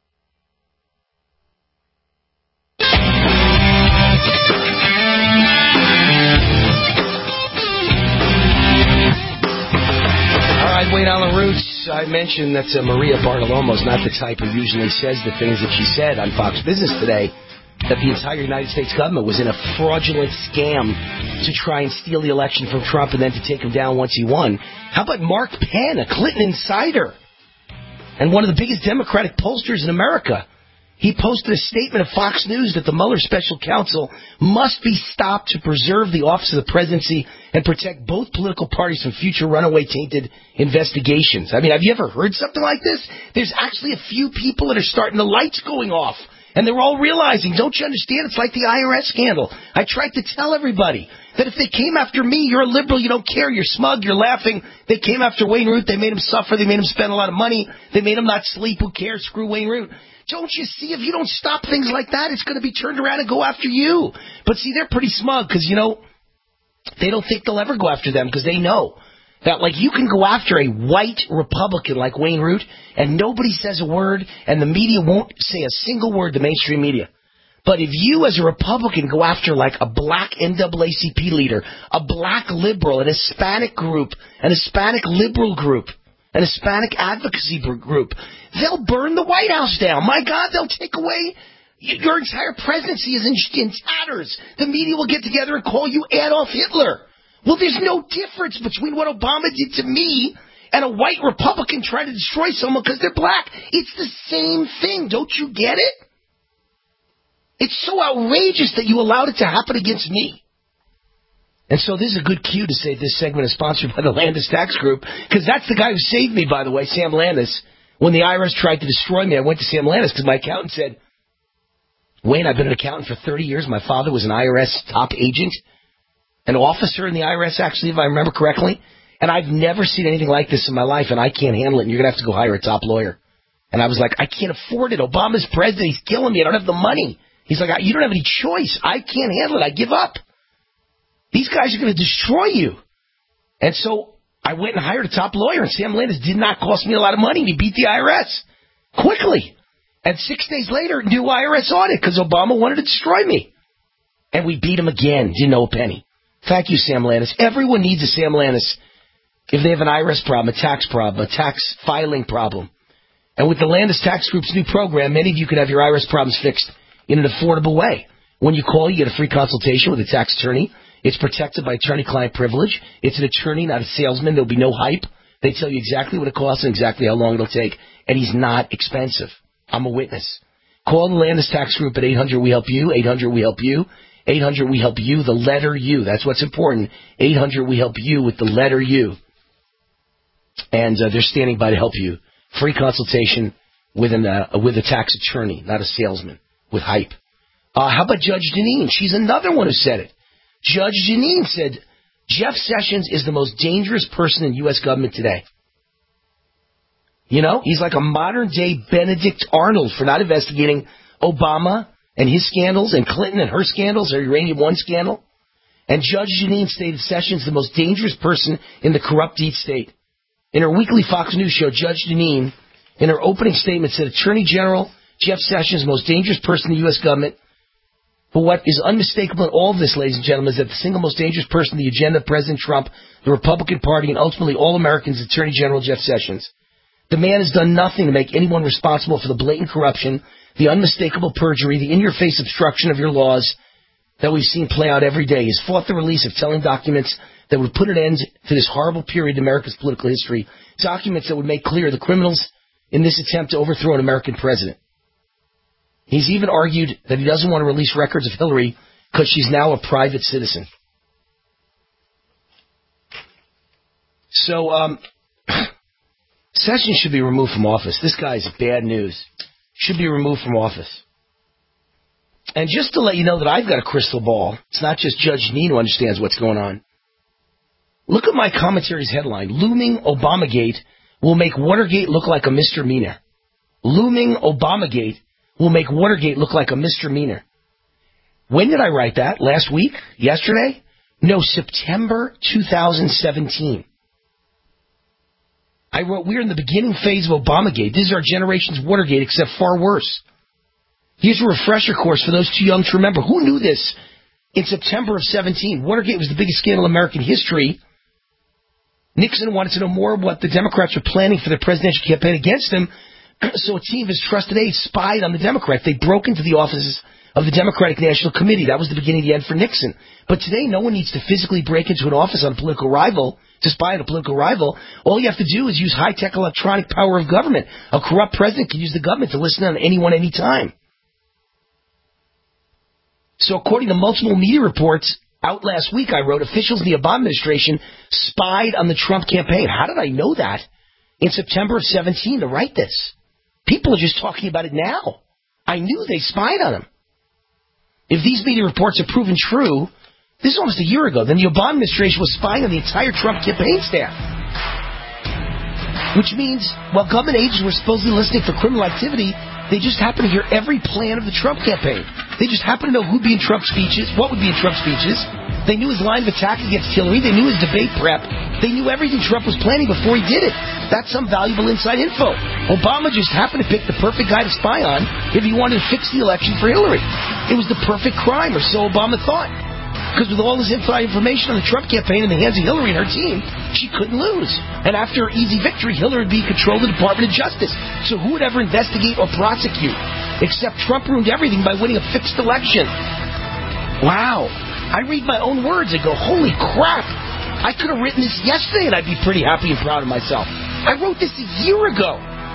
Wait on the Roots. I mentioned that Maria Bartiromo is not the type who usually says the things that she said on Fox Business today, that the entire United States government was in a fraudulent scam to try and steal the election from Trump and then to take him down once he won. How about Mark Penn, a Clinton insider, and one of the biggest Democratic pollsters in America? He posted a statement of Fox News that the Mueller special counsel must be stopped to preserve the office of the presidency and protect both political parties from future runaway tainted investigations. I mean, have you ever heard something like this? There's actually a few people that are starting the lights going off, and they're all realizing, don't you understand? It's like the IRS scandal. I tried to tell everybody that if they came after me, you're a liberal, you don't care, you're smug, you're laughing. They came after Wayne Root, they made him suffer, they made him spend a lot of money, they made him not sleep, who cares, screw Wayne Root. Don't you see, if you don't stop things like that, it's going to be turned around and go after you. But see, they're pretty smug because, you know, they don't think they'll ever go after them because they know that, like, you can go after a white Republican like Wayne Root and nobody says a word and the media won't say a single word, the mainstream media. But if you as a Republican go after, like, a black NAACP leader, a black liberal, an Hispanic group, an Hispanic liberal group, an Hispanic advocacy group, they'll burn the White House down. My God, they'll take away your entire presidency is in tatters. The media will get together and call you Adolf Hitler. Well, there's no difference between what Obama did to me and a white Republican trying to destroy someone because they're black. It's the same thing. Don't you get it? It's so outrageous that you allowed it to happen against me. And so this is a good cue to say this segment is sponsored by the Landis Tax Group, because that's the guy who saved me, by the way, Sam Landis. When the IRS tried to destroy me, I went to Sam Landis because my accountant said, Wayne, I've been an accountant for 30 years. My father was an IRS top agent, an officer in the IRS, actually, if I remember correctly. And I've never seen anything like this in my life, and I can't handle it, and you're going to have to go hire a top lawyer. And I was like, I can't afford it. Obama's president. He's killing me. I don't have the money. He's like, you don't have any choice. I can't handle it. I give up. These guys are going to destroy you. And so I went and hired a top lawyer, and Sam Landis did not cost me a lot of money. He beat the IRS quickly. And 6 days later, new IRS audit because Obama wanted to destroy me. And we beat him again. Didn't owe a penny. Thank you, Sam Landis. Everyone needs a Sam Landis if they have an IRS problem, a tax filing problem. And with the Landis Tax Group's new program, many of you can have your IRS problems fixed in an affordable way. When you call, you get a free consultation with a tax attorney. It's protected by attorney-client privilege. It's an attorney, not a salesman. There'll be no hype. They tell you exactly what it costs and exactly how long it'll take. And he's not expensive. I'm a witness. Call the Landis Tax Group at 800-WE-HELP-YOU, 800-WE-HELP-YOU, 800-WE-HELP-YOU, the letter U. That's what's important. 800-WE-HELP-YOU with the letter U. And they're standing by to help you. Free consultation with a tax attorney, not a salesman, with hype. How about Judge Jeanine? She's another one who said it. Judge Jeanine said, Jeff Sessions is the most dangerous person in U.S. government today. You know, he's like a modern-day Benedict Arnold for not investigating Obama and his scandals and Clinton and her scandals, or Uranium One scandal. And Judge Jeanine stated Sessions the most dangerous person in the corrupt deep state. In her weekly Fox News show, Judge Jeanine, in her opening statement, said Attorney General Jeff Sessions, the most dangerous person in the U.S. government. But what is unmistakable in all of this, ladies and gentlemen, is that the single most dangerous person on the agenda of President Trump, the Republican Party, and ultimately all Americans is Attorney General Jeff Sessions. The man has done nothing to make anyone responsible for the blatant corruption, the unmistakable perjury, the in-your-face obstruction of your laws that we've seen play out every day. He's fought the release of telling documents that would put an end to this horrible period in America's political history, documents that would make clear the criminals in this attempt to overthrow an American president. He's even argued that he doesn't want to release records of Hillary because she's now a private citizen. So, Sessions should be removed from office. This guy's bad news. Should be removed from office. And just to let you know that I've got a crystal ball, it's not just Judge Jeanine who understands what's going on. Look at my commentary's headline. Looming Obamagate will make Watergate look like a misdemeanor. Looming Obamagate will make Watergate look like a misdemeanor. When did I write that? Last week? Yesterday? No, September 2017. I wrote, we're in the beginning phase of Obamagate. This is our generation's Watergate, except far worse. Here's a refresher course for those too young to remember. Who knew this in September of 17? Watergate was the biggest scandal in American history. Nixon wanted to know more what the Democrats were planning for their presidential campaign against him, so a team of his trusted aides spied on the Democrats. They broke into the offices of the Democratic National Committee. That was the beginning of the end for Nixon. But today, no one needs to physically break into an office on a political rival to spy on a political rival. All you have to do is use high-tech electronic power of government. A corrupt president can use the government to listen on anyone, anytime. So according to multiple media reports out last week, I wrote, officials in the Obama administration spied on the Trump campaign. How did I know that in September of 17 to write this? People are just talking about it now. I knew they spied on him. If these media reports are proven true, this is almost a year ago, then the Obama administration was spying on the entire Trump campaign staff. Which means, while government agents were supposedly listening for criminal activity, they just happened to hear every plan of the Trump campaign. They just happened to know who'd be in Trump's speeches, what would be in Trump's speeches. They knew his line of attack against Hillary. They knew his debate prep. They knew everything Trump was planning before he did it. That's some valuable inside info. Obama just happened to pick the perfect guy to spy on if he wanted to fix the election for Hillary. It was the perfect crime, or so Obama thought. Because with all this inside information on the Trump campaign in the hands of Hillary and her team, she couldn't lose. And after her easy victory, Hillary would be in control of the Department of Justice. So who would ever investigate or prosecute? Except Trump ruined everything by winning a fixed election. Wow. I read my own words and go, holy crap. I could have written this yesterday and I'd be pretty happy and proud of myself. I wrote this a year ago.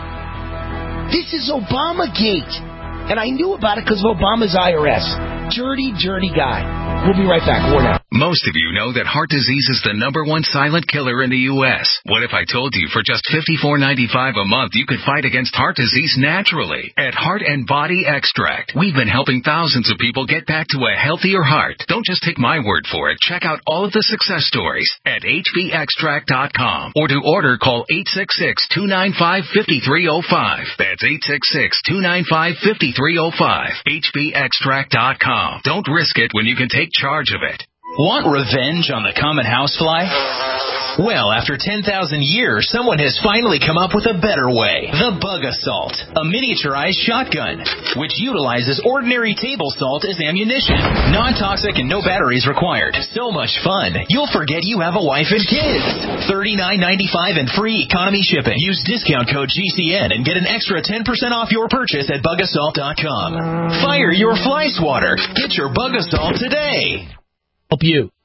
This is Obamagate. And I knew about it because of Obama's IRS. Dirty, dirty guy. We'll be right back. More now. Most of you know that heart disease is the #1 silent killer in the U.S. What if I told you for just $54.95 a month you could fight against heart disease naturally? At Heart and Body Extract, we've been helping thousands of people get back to a healthier heart. Don't just take my word for it. Check out all of the success stories at hbextract.com. Or to order, call 866-295-5305. That's 866-295-5305. hbextract.com. Don't risk it when you can take charge of it. Want revenge on the common housefly? Well, after 10,000 years, someone has finally come up with a better way. The Bug Assault, a miniaturized shotgun, which utilizes ordinary table salt as ammunition. Non-toxic and no batteries required. So much fun, you'll forget you have a wife and kids. $39.95 and free economy shipping. Use discount code GCN and get an extra 10% off your purchase at bugassault.com. Fire your fly swatter. Get your Bug Assault today. Help you.